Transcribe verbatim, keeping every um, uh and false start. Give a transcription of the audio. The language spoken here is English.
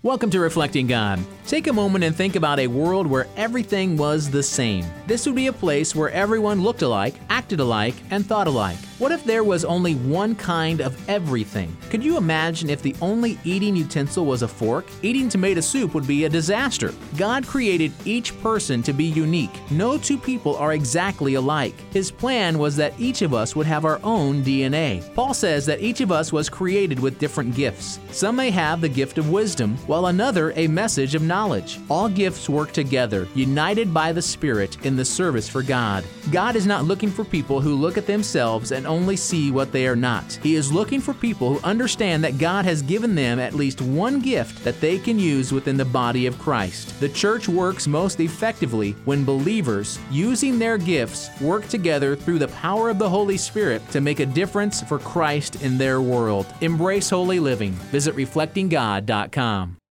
Welcome to Reflecting God. Take a moment and think about a world where everything was the same. This would be a place where everyone looked alike, acted alike, and thought alike. What if there was only one kind of everything? Could you imagine if the only eating utensil was a fork? Eating tomato soup would be a disaster. God created each person to be unique. No two people are exactly alike. His plan was that each of us would have our own D N A. Paul says that each of us was created with different gifts. Some may have the gift of wisdom, while another a message of knowledge. All gifts work together, united by the Spirit in the service for God. God is not looking for people who look at themselves and only see what they are not. He is looking for people who understand that God has given them at least one gift that they can use within the body of Christ. The church works most effectively when believers, using their gifts, work together through the power of the Holy Spirit to make a difference for Christ in their world. Embrace holy living. Visit reflecting god dot com.